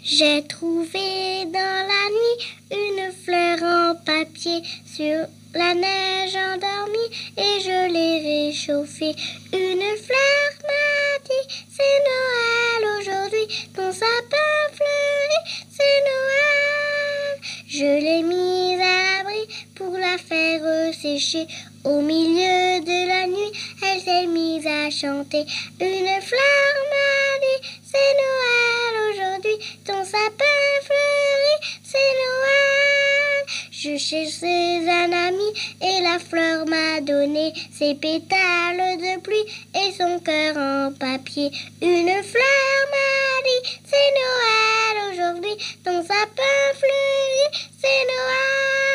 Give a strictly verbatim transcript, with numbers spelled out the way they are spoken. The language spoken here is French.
J'ai trouvé dans la nuit une fleur en papier sur la neige endormie et je l'ai réchauffée. Une fleur m'a dit c'est Noël aujourd'hui, ton sapin fleurit, c'est Noël. Je l'ai mise à l'abri pour la faire sécher. Au milieu de la nuit, elle s'est mise à chanter. Une fleur m'a dit c'est Noël aujourd'hui, ton sapin fleurit, c'est Noël. Je cherchais un ami et la fleur m'a donné ses pétales de pluie et son cœur en papier. Une fleur m'a dit c'est Noël aujourd'hui, ton sapin fleurit, c'est Noël.